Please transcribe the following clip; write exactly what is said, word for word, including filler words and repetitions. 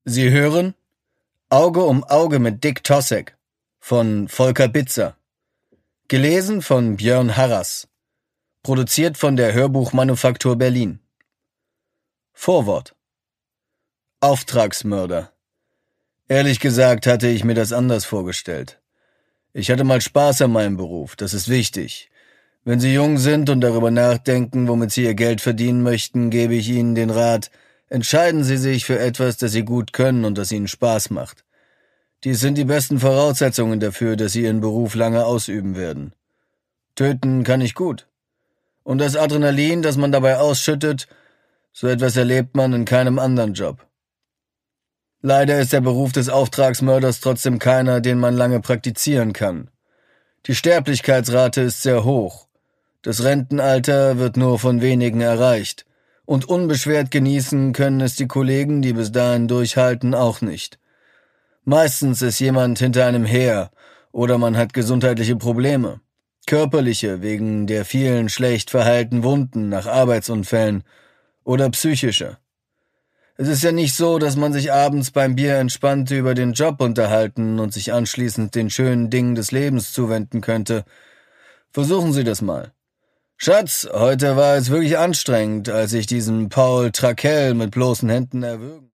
Sie hören Auge um Auge mit Dick Tossek von Volker Bitzer. Gelesen von Björn Harras. Produziert von der Hörbuchmanufaktur Berlin. Vorwort. Auftragsmörder. Ehrlich gesagt hatte ich mir das anders vorgestellt. Ich hatte mal Spaß an meinem Beruf, das ist wichtig. Wenn Sie jung sind und darüber nachdenken, womit Sie Ihr Geld verdienen möchten, gebe ich Ihnen den Rat: Entscheiden Sie sich für etwas, das Sie gut können und das Ihnen Spaß macht. Dies sind die besten Voraussetzungen dafür, dass Sie Ihren Beruf lange ausüben werden. Töten kann ich gut. Und das Adrenalin, das man dabei ausschüttet, so etwas erlebt man in keinem anderen Job. Leider ist der Beruf des Auftragsmörders trotzdem keiner, den man lange praktizieren kann. Die Sterblichkeitsrate ist sehr hoch. Das Rentenalter wird nur von wenigen erreicht. Und unbeschwert genießen können es die Kollegen, die bis dahin durchhalten, auch nicht. Meistens ist jemand hinter einem her oder man hat gesundheitliche Probleme. Körperliche, wegen der vielen schlecht verheilten Wunden nach Arbeitsunfällen, oder psychische. Es ist ja nicht so, dass man sich abends beim Bier entspannt über den Job unterhalten und sich anschließend den schönen Dingen des Lebens zuwenden könnte. Versuchen Sie das mal. Schatz, heute war es wirklich anstrengend, als ich diesen Paul Traquel mit bloßen Händen erwürgen